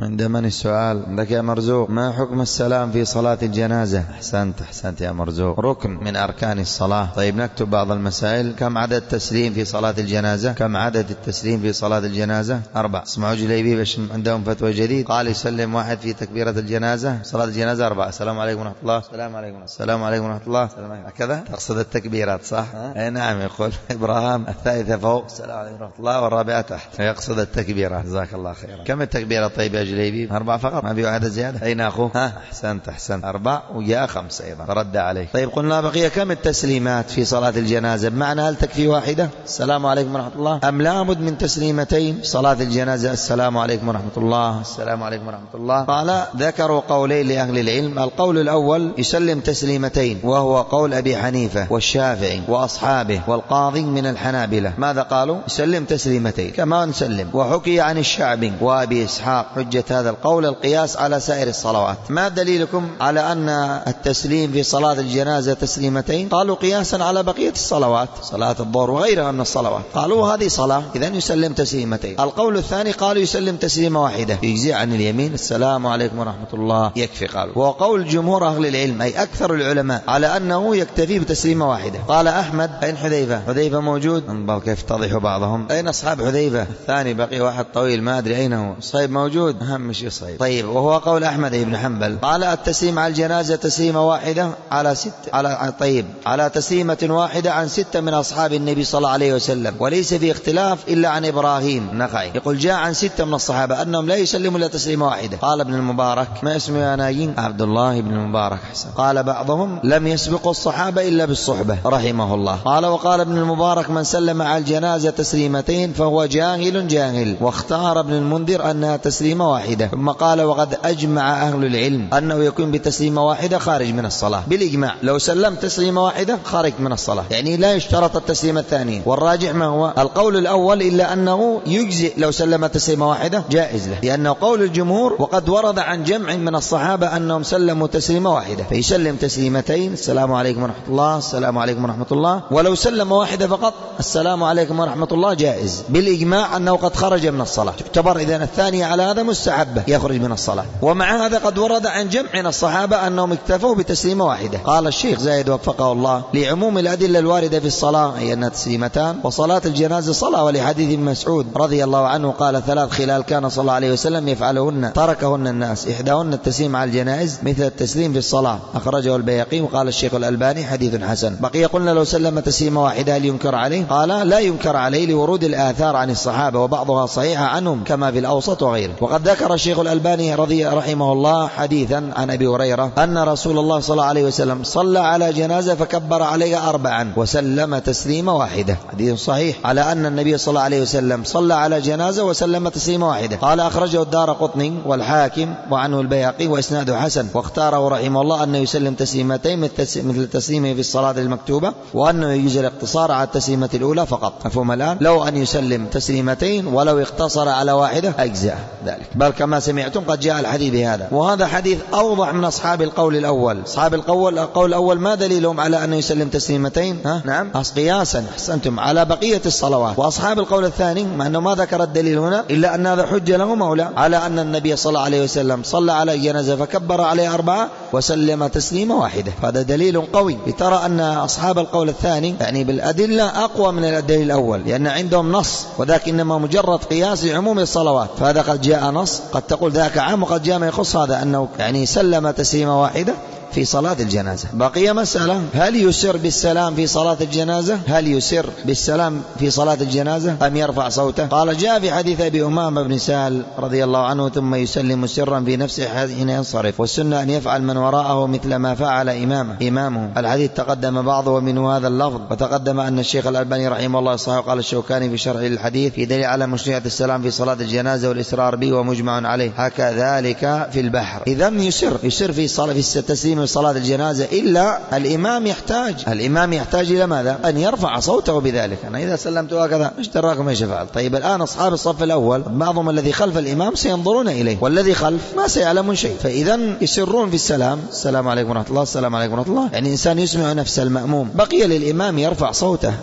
عند من السؤال؟ عندك يا مرزوق. ما حكم السلام في صلاة الجنازة؟ أحسنت يا مرزوق، ركن من أركان الصلاة. طيب نكتب بعض المسائل. كم عدد التسليم في صلاة الجنازة؟ كم عدد التسليم في صلاة الجنازة؟ 4. اسمعوا جليبي باش عندهم فتوى جديد، قال يسلم واحد في تكبيرة الجنازة، صلاة الجنازة 4. السلام عليكم ورحمة الله، السلام عليكم، السلام عليكم ورحمة الله، هكذا تقصد التكبيرات صح؟ أي نعم. يقول إبراهيم الثالثة فوق، السلام عليكم ورحمة الله، والرابعة تحت، يقصد التكبيرات. جزاك الله خيرا. كم التكبيرة طيب يا جليبي؟ 4 فقط، ما في واحدة زيادة. أين أخوه؟ أحسنت 4 وجاء 5 أيضا، فرد عليه. طيب قلنا بقي كم التسليمات في صلاة الجنازة؟ بمعنى هل تكفي واحدة السلام عليكم ورحمة الله، أم لابد من تسليمتين صلاة الجنازة؟ السلام عليكم ورحمة الله، السلام عليكم ورحمة الله. قال ذكروا قولين لأهل العلم. القول الأول يسلم تسليمتين، وهو قول أبي حنيفة والشافعي وأصحابه والقاضي من الحنابلة. ماذا قالوا؟ يسلم تسليمتين كما نسلم. وحكي عن الشعبي وأبي إسحاق حجة هذا القول القياس على سائر الصلوات. ما دليلكم على أن التسليم في صلاة الجنازة تسليمتين؟ قالوا قياسا على بقية الصلوات، صلاة الظهر وغيرها من الصلوات، قالوا هذه صلاة إذن يسلم تسليمتين. القول الثاني قالوا يسلم تسليمة واحدة، يجزي عن اليمين السلام عليكم ورحمة الله يكفي. قالوا وقول جمهور أهل العلم أي أكثر العلماء على أنه يكتفي بتسليمة واحدة. قال أحمد. أين حذيفة موجود؟ انظر كيف تضح بعضهم. أين أصحاب حذيفة الثاني؟ بقي واحد طويل ما أدري أين هو. صيب موجود؟ أهم شيء صيب. طيب وهو قول أحمد بن حنبل. قال التسليم على الجنازة تسليمة واحدة على تسليمة واحدة عن 6 من أصحاب النبي صلى الله عليه وسلم، وليس في اختلاف إلا عن إبراهيم النخعي. يقول جاء عن 6 من الصحابة أنهم لا يسلموا إلا تسليمة واحدة. قال ابن المبارك. ما اسمه يا ناجين؟ عبد الله بن المبارك. حسن. قال بعضهم لم يسبقوا الصحابة إلا بالصحبة رحمه الله. قال وقال ابن المبارك من سلم على الجنازة تسليمتين فهو جاهل. واختار ابن المنذر أنها تسليمة واحدة. ثم قال وقد أجمع أهل العلم أنه يكون بتسليمة واحدة خارج من الصلاة بالإجماع. لو سلم تسليمة واحدة خارج من الصلاة، يعني لا يشترط التسليمة الثانية. والراجح ما هو؟ القول الأول، إلا أنه يجزئ لو سلم تسليمة واحدة جائز له، لأنه قول الجمهور. وقد ورد عن جمع من الصحابة أنهم سلموا تسليمة واحدة، فيسلم تسليمتين السلام عليكم ورحمة الله، السلام عليكم ورحمة الله. ولو سلم واحدة فقط السلام عليكم ورحمة الله جائز بالإجماع أنه قد خرج من الصلاة. تعتبر إذن الثانية على هذا مستحبة، يخرج من الصلاة. ومع هذا قد ورد عن جمع من الصحابة أنهم اكتفوا بتسليمة واحدة. قال الشيخ زايد وفقه الله لعموم الأدلة الواردة في الصلاة أي أنها تسليمتان، وصلاة الجنازة صلاة، ولحديث مسعود رضي الله عنه قال 3 خلال كان صلى الله عليه وسلم يفعلهن تركهن الناس، إحداهن التسليم على الجنائز مثل التسليم في الصلاة، أخرجه البيهقي. وقال الشيخ الألباني حديث حسن. بقي قلنا لو سلم تسليمة واحدة هل ينكر عليه؟ قال لا ينكر عليه لورود الآثار عن الصحابة وبعضها صحيحة عنهم كما في الأوسط وغيره. وقد ذكر الشيخ الألباني رحمه الله حديثا عن أبي هريرة أن رسول الله صلى الله عليه وسلم صلى على جنازة فكبر عليها 4 وسلم تسليمة واحدة، حديث صحيح على أن النبي صلى الله عليه وسلم صلى على جنازة وسلم تسليمة واحدة. قال أخرجه الدارقطني والحاكم وعنه البيهقي وإسناده حسن. واختاره رحمه الله أنه يسلم تسليمتين مثل تسليمه في الصلاة المكتوبة، وأنه يجوز الاقتصار على التسليمة الأولى فقط. مفهوم الآن؟ لو أن يسلم تسليمتين ولو اقتصر على واحدة أجزاء ذلك، بل كما سمعتم قد جاء الحديث بهذا. وهذا حديث أوضح من أصحاب القول الأول. أصحاب القول الأول ما دليلهم على أنه يسلم تسليمتين؟ نعم قياسا أحسنتم على بقية الصلوات. وأصحاب القول الثاني مع أنه ما ذكر الدليل هنا إلا أن هذا حجة لهم أولى على أن النبي صلى الله عليه وسلم صلى على جنازة فكبر عليه 4 وسلم تسليمة واحدة، فهذا دليل قوي. لترى أن أصحاب القول الثاني يعني بالأدلة أقوى من الدليل الأول، لأن عندهم نص وذاك إنما مجرد قياس لعموم الصلوات. فهذا قد جاء نص، قد تقول ذاك عام، وقد جاء ما يخص هذا أنه يعني سلم تسليمة واحدة في صلاة الجنازة. بقي مسألة، هل يسر بالسلام في صلاة الجنازة؟ هل يسر بالسلام في صلاة الجنازة أم يرفع صوته؟ قال جاء في حديث أبي أمامة بن سهل رضي الله عنه ثم يسلم سرا في نفسه حين ينصرف، والسنة أن يفعل من وراءه مثل ما فعل إمامه. الحديث تقدم بعضه ومنه هذا اللفظ، وتقدم أن الشيخ الألباني رحمه الله صحيح قال الشوكاني في شرح الحديث في دليل على مشروعية السلام في صلاة الجنازة والإسرار به ومجمع عليه، هكذلك في البحر. إذن يسر في صلاة في التسليم في صلاة الجنازة إلا الإمام يحتاج إلى ماذا؟ أن يرفع صوته بذلك. أنا إذا سلمت هكذا إيش دراكم إيش فعل؟ طيب الآن أصحاب الصف الأول بعضهم الذي خلف الإمام سينظرون إليه، والذي خلف ما سيعلمون شيء، فإذا يسرون في السلام عليكم ورحمة الله، السلام عليكم ورحمة الله، يعني إنسان يسمع نفس المأموم. بقي للإمام يرفع صوته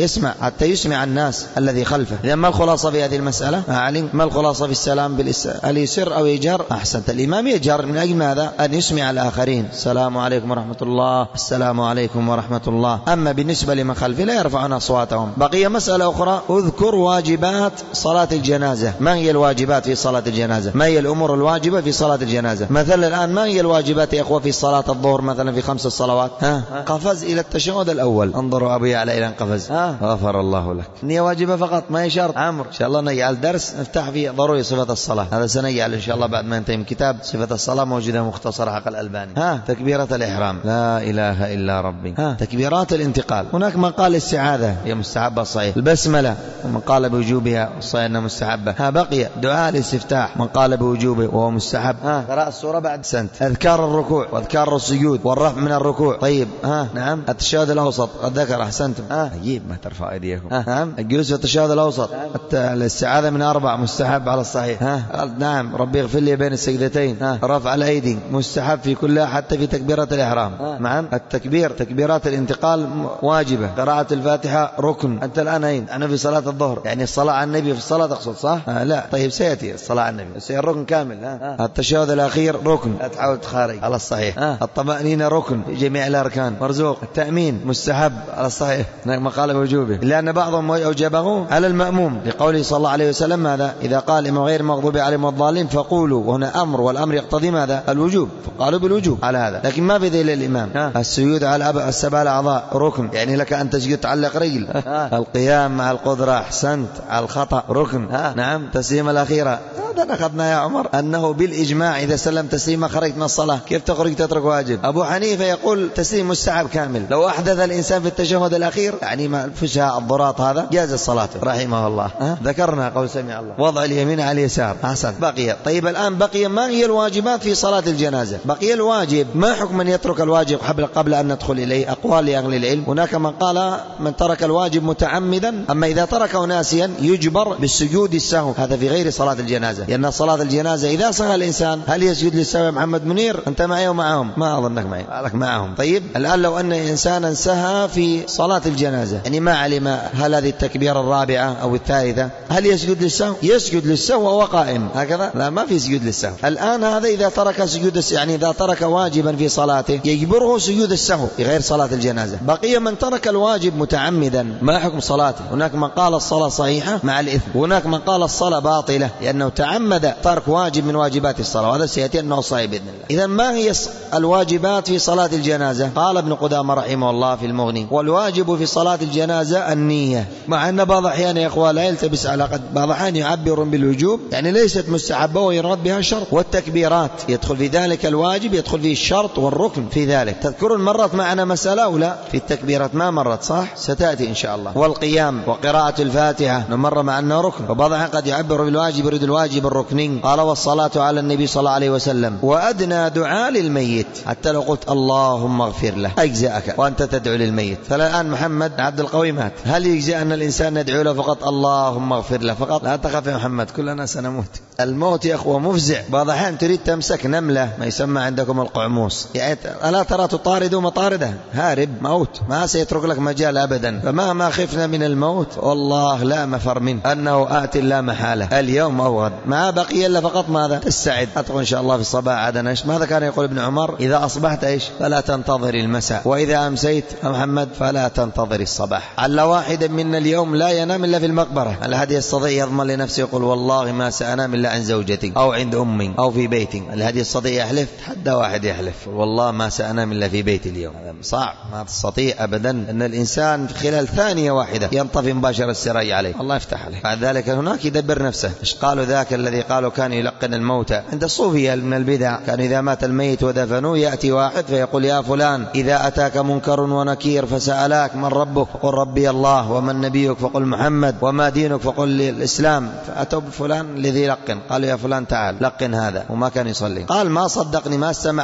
حتى يسمع الناس الذي خلفه. إذا ما الخلاصة في هذه المسألة؟ ما الخلاصة في السلام هل يسر أو يجهر؟ أحسنت، الإمام يجهر من أجل ماذا؟ أن يسمع الآخرين، السلام عليكم ورحمة الله، السلام عليكم ورحمة الله. أما بالنسبة لمن خلفه لا يرفعون أصواتهم. بقي مسألة أخرى، اذكر واجبات صلاة الجنازة. ما هي الواجبات في صلاة الجنازة؟ ما هي الأمور الواجبة في صلاة الجنازة؟ مثلا الآن ما هي الواجبات يا أخوة في صلاة الظهر مثلا في 5 صلوات؟ قفز إلى التشهد الأول. انظروا أبو يعلى إلى قفز، غفر الله لك. نية واجبة فقط، ما هي شرط. عمر إن شاء الله نجعل درس نفتح فيه ضروري صفة الصلاة، هذا سنجعل إن شاء الله بعد ما ينتهي كتاب صفة الصلاة، موجودة مختصرة حق الألباني. تكبيرة الإحرام، لا إله إلا ربي. تكبيرات الانتقال، هناك من قال الاستعاذة هي مستحبة الصحيح، البسملة من قال بوجوبها الصحيح أنها مستحبة. بقي دعاء الاستفتاح من قال بوجوبه وهو مستحب. قراءة السورة بعد سنت، أذكار الركوع وأذكار السجود والرفع من الركوع. طيب نعم، التشهد الأوسط قد ذكر، أحسنتم. عجيب ما ترفع أيديكم. الجلوس في التشهد الأوسط، الاستعاذة من 4 مستحب على الصحيح. نعم، ربي اغفر لي بين السجدتين، رفع الأيدي مستحب في كلها حتى في تكبيرة الإحرام. نعم، تكبيرات الانتقال واجبة. قراءة الفاتحة ركن. أنت الآن أين؟ أنا في صلاة الظهر، يعني الصلاة على النبي في الصلاة تقصد صح؟ لا، طيب سيأتي الصلاة على النبي، سيأتي الركن كامل. التشهد الأخير ركن، لا تحاول تخارج على الصحيح. الطمأنينة ركن في جميع الأركان. مرزوق، التأمين مستحب على الصحيح، هناك مقالة بوجوبه، لأن بعضهم أوجبه على المأموم لقوله صلى الله عليه وسلم ماذا؟ إذا قال إمام غير المغضوب عليهم والضالين فقولوا، وهنا أمر، والأمر يقتضي ماذا؟ الوجوب، فقالوا بالوجوب على هذا، لكن ما في ذيل الإمام. السجود على السبع الأعضاء ركن، يعني لك أن تسجد تعلق رجل. القيام مع القدرة، أحسنت، على الخطأ ركن. نعم، تسليم الأخيرة هذا أخذنا يا عمر أنه بالإجماع إذا سلم تسليم خرجت من الصلاة. كيف تخرج تترك واجب؟ أبو حنيفة يقول تسليم مستحب كامل. لو أحدث الإنسان في التشهد الأخير، يعني ما الفشاء الضراط هذا، جاز الصلاة رحمه الله. ذكرنا قول سمع الله، وضع اليمين على اليسار. حسن، بقي. طيب الآن بقي ما هي الواجبات في صلاة الجنازة؟ بقي الواجب، ما حكم من يترك الواجب قبل أن ندخل إليه؟ أقوال لأهل العلم. هناك من قال من ترك الواجب متعمدا، أما إذا تركه ناسيا يجبر بالسجود السهو، هذا في غير صلاة الجنازة، لأن صلاة الجنازة إذا سهى الإنسان هل يسجد للسهو يا محمد منير؟ أنت معي ومعهم؟ ما أظنك معي، لك معهم. طيب الآن لو أن إنسانا سهى في صلاة الجنازة، يعني ما علم هل هذه التكبيرة الرابعة أو الثالثة، هل يسجد للسهو؟ يسجد للسهو وهو قائم هكذا؟ لا، ما في سجود للسهو. الآن هذا إذا ترك يعني إذا ترك واجبا في صلاته يجبره سجود السهو في غير صلاة الجنازة. بقي من ترك الواجب متعمدا، ما حكم صلاته؟ هناك من قال الصلاة صحيحة مع الإثم، وهناك من قال الصلاة باطلة لأنه تعمد ترك واجب من واجبات الصلاة، وهذا سيأتي أنه صحيح بإذن الله. إذا ما هي الواجبات في صلاة الجنازة؟ قال ابن قدامة رحمه الله في المغني: والواجب في صلاة الجنازة النية. مع أن بعض أحيان يا أخوة لا يلتبس على قد، بعض أحيان يعبر بالوجوب يعني ليست مستحبة ويراد بها شرط. والتكبيرات يدخل في ذلك الواجب، يدخل فيه الشرط والركن في ذلك. تذكرون مرت معنا مسألة أو لا في التكبيرات؟ ما مرت صح؟ ستأتي إن شاء الله. والقيام وقراءة الفاتحة مر مع أنه ركن، وبعض أحيان قد يعبر بالواجب يريد الواجب الركني. قال: والصلاة على النبي صلى الله عليه وسلم وأدنى دعاء للميت، حتى لو قلت اللهم اغفر له أجزأك وأنت تدعو للميت. فالآن محمد عبد القوي مات، هل يجزئ أن الإنسان ندعو له فقط اللهم اغفر له فقط؟ لا تخف يا محمد، كلنا سنموت. الموت يا أخوة مفزع. بعض الأحيان تريد تمسك نملة، ما يسمى عندكم القعموس، يعني ألا ترى تطارد مطارده؟ هارب موت، ما سيترك لك مجال أبدا. فمهما خفنا من الموت والله لا مفر منه، أنه آت لا محالة اليوم أو غد. ما بقي إلا فقط ماذا؟ تستعد. أدخل إن شاء الله في الصباح عدنا. ماذا كان يقول ابن عمر؟ إذا أصبحت إيش؟ فلا تنتظر المساء، وإذا أمسيت محمد فلا تنتظر الصباح. على واحد منا اليوم لا ينام إلا في المقبرة. الهدي الصديق يضمن لنفسه يقول والله ما سأنام إلا عن زوجتي أو عند أمي أو في بيتي. الهدي الصديق يحلف، حتى واحد يحلف والله ما سأنام إلا في بيتي اليوم. هذا صعب، ما تستطيع أبدا أن الإنسان في خلال ثانية واحدة ينطفي مباشرة السراج عليه، الله يفتح عليه. بعد ذلك هناك يدبر نفسه. إيش قالوا ذاك الذي قالوا كان يلقن الموتى عند الصوفية من البدع؟ كان إذا مات الميت ودفنوه يأتي واحد فيقول: يا فلان إذا أتاك منكر ونكير فسألاك من ربك فقل ربي الله، ومن نبيك فقل محمد، وما دينك فقل الإسلام. فأتوا بفلان الذي يلقن، قالوا: يا فلان تعال لقن هذا، وما كان يصلي. قال: ما صدقني، ما استمع لي حي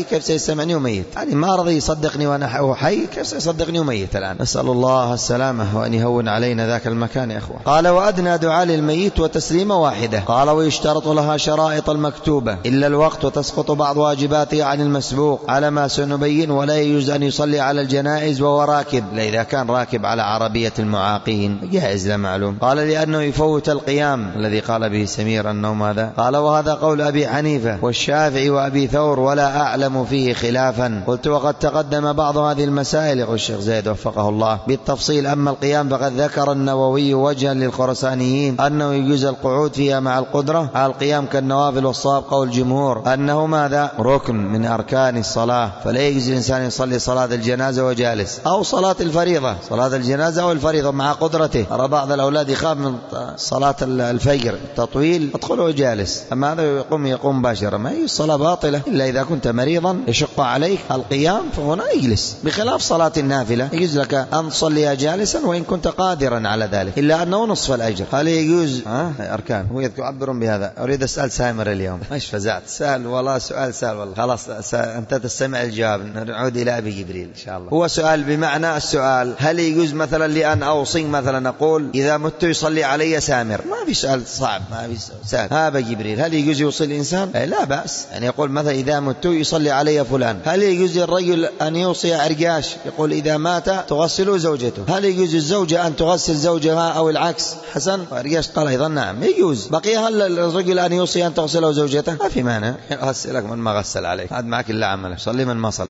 حي كيف سيستمعني وميت؟ يعني ما رضي يصدقني وأنا حي، كيف سيصدقني وميت الآن؟ نسأل الله السلامة وأن يهون علينا ذاك المكان يا أخوة. قال وأدنى دعاء للميت وتسليمة واحدة. قال ويشترط لها شرائط المكتوبة إلا الوقت، وتسقط بعض واجباتها عن المسبوق على ما سنبين. ولا يجوز أن يصلي على الجنائز وهو راكب، لا إذا كان راكب على عربية المعاقين جائز لا معلوم. قال لأنه يفوت القيام الذي قال به سمير النوم هذا. قال وهذا قول أبي حنيفة والشافعي وأبي ثور ولا أعلم فيه خلافا. قلت وقد تقدم بعض هذه المسائل، يقول الشيخ زيد وفقه الله، بالتفصيل. أما القيام فقد ذكر النووي وجها للخرسانيين أنه يجوز القعود فيها مع القدرة على القيام كالنوافل، والصواب قول الجمهور أنه ماذا؟ ركن من أركان الصلاة، فلا يجوز الإنسان يصلي صلاة الجنازة وجالس، أو صلاة الفريضة، صلاة الجنازة أو الفريضة مع قدرته. أرى بعض الأولاد يخاف من صلاة الفجر تطويل ادخله جالس، أما هذا يقوم مباشرة، ما هي الصلاة باطلة إلا إذا كنت مريضا يشق عليك القيام، فهنا يجلس. بخلاف صلاة النافلة يجوز لك أن تصليها جالسا وإن كنت قادرا على ذلك، إلا أنه نصف الأجر. هل يجوز أركان؟ هو يعبرون بهذا. أريد أسأل سامر اليوم، ايش فزعت؟ سأل والله سؤال سأل والله، خلاص أنت تستمع الجواب. نعود إلى أبي جبريل إن شاء الله. هو سؤال بمعنى السؤال، هل يجوز مثلا لأن أوصي مثلا أقول إذا مت يصلي علي سامر؟ ما في سؤال صعب، ما في سهل. أبا جبريل هل يجوز يوصي الإنسان؟ لا بأس، يعني يقول مثلا إذا مت يصلي علي فلان. هل يجوز الرجل أن يوصي عرقاش يقول إذا مات تغسل زوجته؟ هل يجوز الزوجة أن تغسل زوجها أو العكس؟ حسن عرقاش قال أيضا نعم يجوز. بقي هل الرجل أن يوصي أن تغسله زوجته؟ ما في مانع، غسلك من ما غسل عليك، هذا معك إلا عمله، صلي من ما صلى.